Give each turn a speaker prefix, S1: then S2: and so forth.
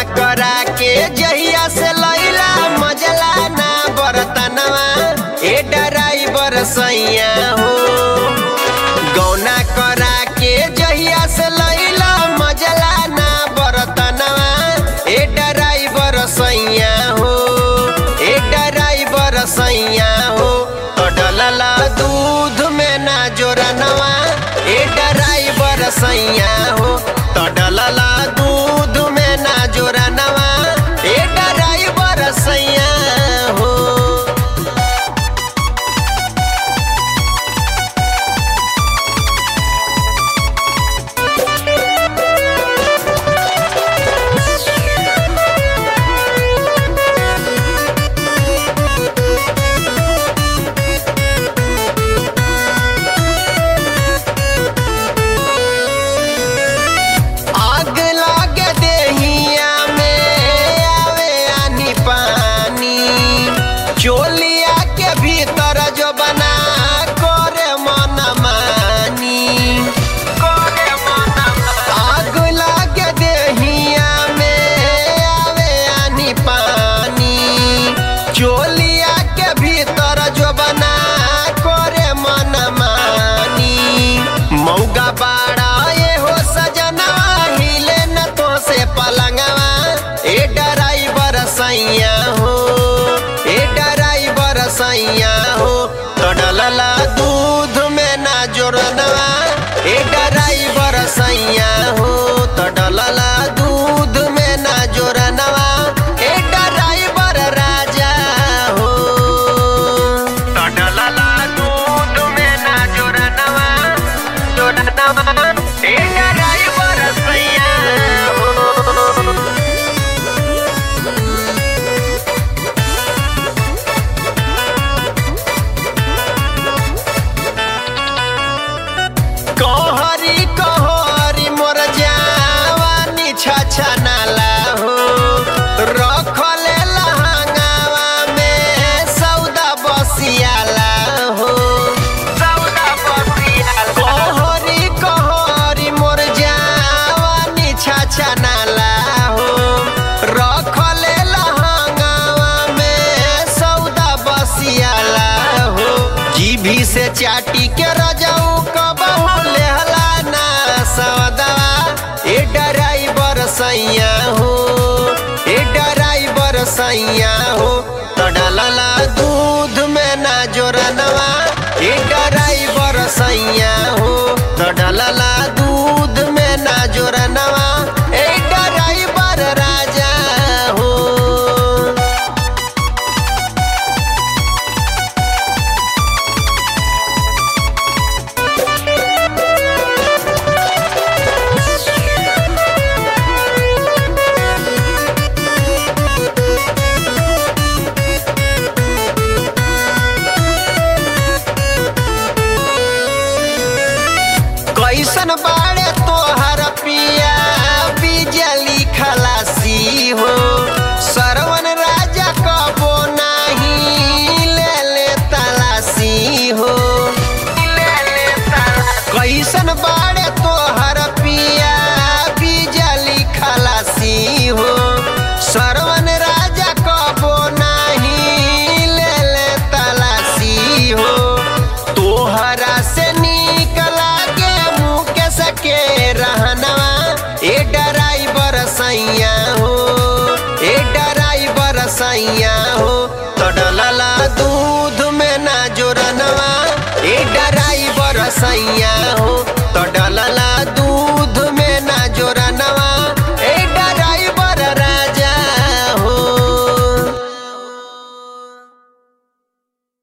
S1: करा के जहिया से लैला मजला ना बरतनवा ए ड्राइवर सैया हो। गौना करा के जहिया से लैला मजला ना बरतनवा ए ड्राइवर सैया हो, ए ड्राइवर सैया हो। तो डलला दूध में ना जोरनवा ए ड्राइवर सैया हो। तो डलला दूध में ना जोरनवा ए ड्राइवर सैया हो। चोलिया के भीतर जो बना करे मन मानी, आग लागे देहिया में आवे आनी पानी। चोलिया के भीतर जो बना करे मन मानी। मौगा बाड़ा ये हो सजना हिले न तो से पलंगवा ए ड्राइवर सैया हो, सैया हो। तो डलला दूध में ना जोरनवा ए ड्राइवर सैया हो। तो डलला दूध में ना जोरनवा ए ड्राइवर राजा हो। तो डलला दूध में ना जोरनवा ए ड्राइवर सैया हो। कहरी कहरी मोर जवानी छछनाला हो। रखले लहंगावा में सौदा बसियाला हो, सौदा बसियाला। कहरी कहरी मोर जवानी छछनाला हो। रखले लहंगावा में सौदा बसियाला हो। जीभी से चाटी के रजाऊ लेहला ना सवदवा ए ड्राइवर सैया हो, ए ड्राइवर सैया हो। तो डलला दूध में ना जोरनवा ए ड्राइवर सैया हो। तो डलला दूध में ना जोरनवा ए ड्राइवर राजा हो। कैसन बाड़े तोहर पिया बिजली खलासी हो। सरवन राजा कबो नहीं ले ले तलाशी हो। कैसन बाड़े तोहर पिया बिजली खलासी हो। सरवन राजा कबो नहीं ले ले तलाशी हो। तोहरा से के रहनवा ए ड्राइवर सैया हो, ए ड्राइवर सैया हो। तो डलला दूध में ना जोरनवा ए ड्राइवर सैया हो।